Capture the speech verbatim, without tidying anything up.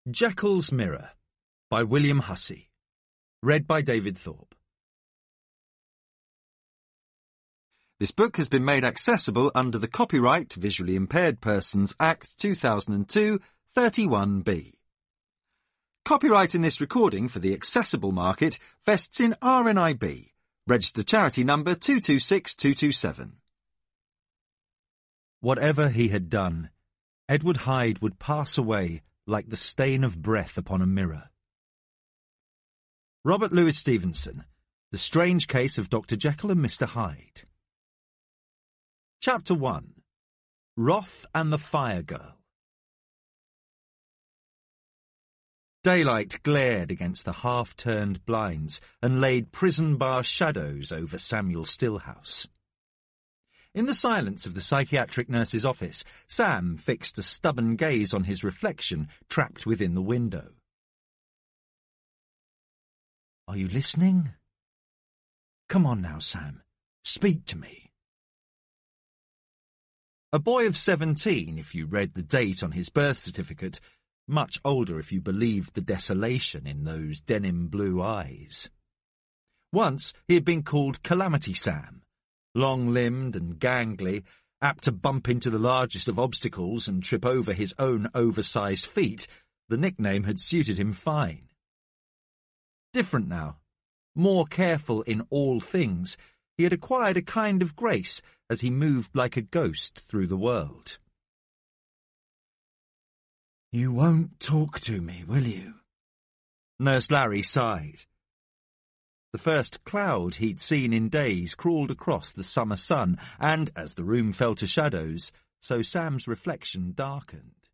Jekyll's Mirror by William Hussey. Read by David Thorpe. This book has been made accessible under the Copyright Visually Impaired Persons Act two thousand two, thirty-one B. Copyright in this recording for the accessible market vests in R N I B, registered charity number two two six two two seven. Whatever he had done, Edward Hyde would pass away like the stain of breath upon a mirror. Robert Louis Stevenson, The Strange Case of Doctor Jekyll and Mister Hyde. Chapter one. Wrath and the Fire Girl. Daylight glared against the half-turned blinds and laid prison bar shadows over Samuel Stillhouse. In the silence of the psychiatric nurse's office, Sam fixed a stubborn gaze on his reflection trapped within the window. "Are you listening? Come on now, Sam. Speak to me." A boy of seventeen, if you read the date on his birth certificate, much older if you believed the desolation in those denim blue eyes. Once he had been called Calamity Sam. Long-limbed and gangly, apt to bump into the largest of obstacles and trip over his own oversized feet, the nickname had suited him fine. Different now. More careful in all things, he had acquired a kind of grace as he moved like a ghost through the world. "You won't talk to me, will you?" Nurse Larry sighed. The first cloud he'd seen in days crawled across the summer sun, and, as the room fell to shadows, so Sam's reflection darkened.